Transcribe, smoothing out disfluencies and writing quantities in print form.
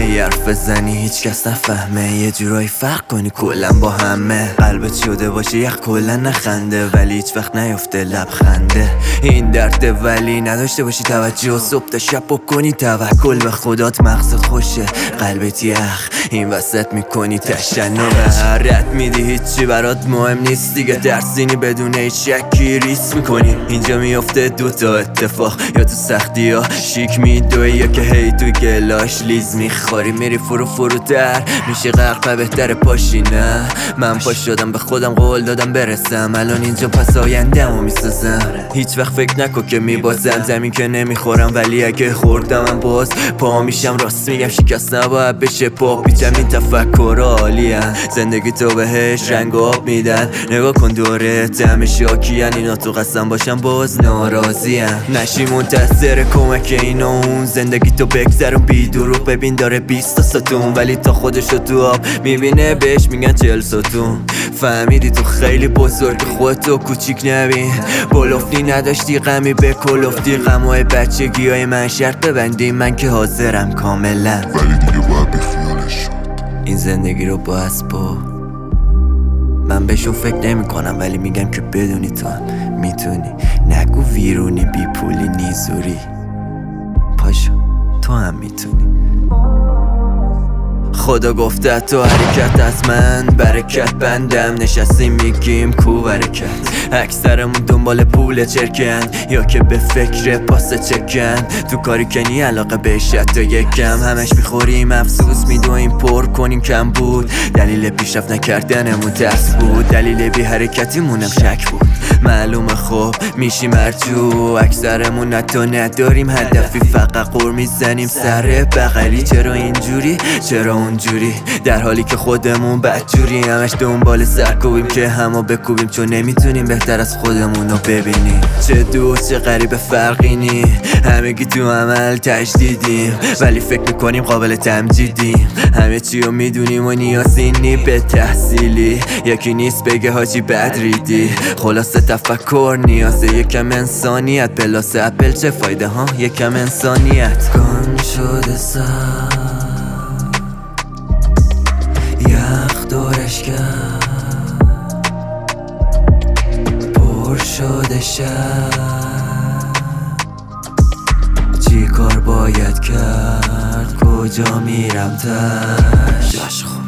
ای حرف بزنی هیچ کس نفهمه، یه جورایی فرق کنی کلن با همه. قلبت شده باشه یخ کلن نخنده، ولی هیچ وقت نیفته لبخنده. این درده ولی نداشته باشی توجه، صبح تا شب بکنی توکل به خدات. مغزت خوشه قلبت یخ، این وسط میکنی تشنج. رد میدی هیچی برات مهم نیست دیگه، ترسینی بدون هیچ شکی ریس میکنی. اینجا میفته دوتا اتفاق، یا تو سختی ها شیک میدوی، یا که هی توی گلاش لیز میخوری. میری فروتر میشه غرق بهتر پاشی. نه من پاش شدم به خودم قول دادم برسم، الان اینجا پس آینده‌مو میسازم. هیچ وقت فکر نکن که میبازم، زمین که نمیخورم ولی اگه خوردم من باز پا میشم. راست میگم شکست نباید بشه پا پیچم، این تفکر عالیم. زندگی تو بهش رنگ آب میدن، نگاه کن دورت همه شاکیان، اینا تو قسم باشم باز ناراضیم. نشی منتظر کمک اینا اون، زندگی تو بگذرون بی دروغ. ببین داره 20 تا ستون ولی تا خودشو تو آب میبینه بهش میگن 40 ستون. فهمیدی تو خیلی بزرگ خودتو کوچیک نبین، بلوفتی نداشتی غمی به کلوفتی. غمای بچگی های من شرط ببندی، من که حاضرم کاملا، ولی دیگه باید بیخیالش شد. این زندگی رو با اسبا من بهشون فکر نمی کنم، ولی میگم که بدونی تو هم میتونی. نگو ویرونی بی پولی نیزوری، پاشو تو هم میتونی. خدا گفته تو حرکت از من برکت، بندم نشستیم میگیم کو برکت. اکثرمون دنبال پول چرکن، یا که به فکر پاس چکن. تو کاری کنی علاقه بهش حتی یکم، همش میخوریم افسوس میدویم پر کنیم کم بود. دلیل پیشرفت نکردنمون ترس بود، دلیل بی حرکتیمونم شک بود. معلومه خب میشیم مرجو، اکثرمون حتی نداریم هدفی، فقط قور میزنیم سر بغلی. چرا اینجوری چرا اونجوری، در حالی که خودمون بدجوری. همش دنبال سرکوبیم که همو بکوبیم، چون نمیتونیم بهتر از خودمونو ببینیم. چه دوست چه غریب فرقی نی، همگی تو عمل تجدیدیم ولی فکر میکنیم قابل تمجیدیم. همه چی رو میدونیم و نیازی نی به تحصیلی، یکی نیست بگه حاجی بد ریدی. خلاصه تفکر نیازه یکم انسانیت، پلاس اپل چه فایده ها یکم انسانیت. گم شده سر یخ دورش کرد، پر شده شد، چی کار باید کرد، کجا میرم تش.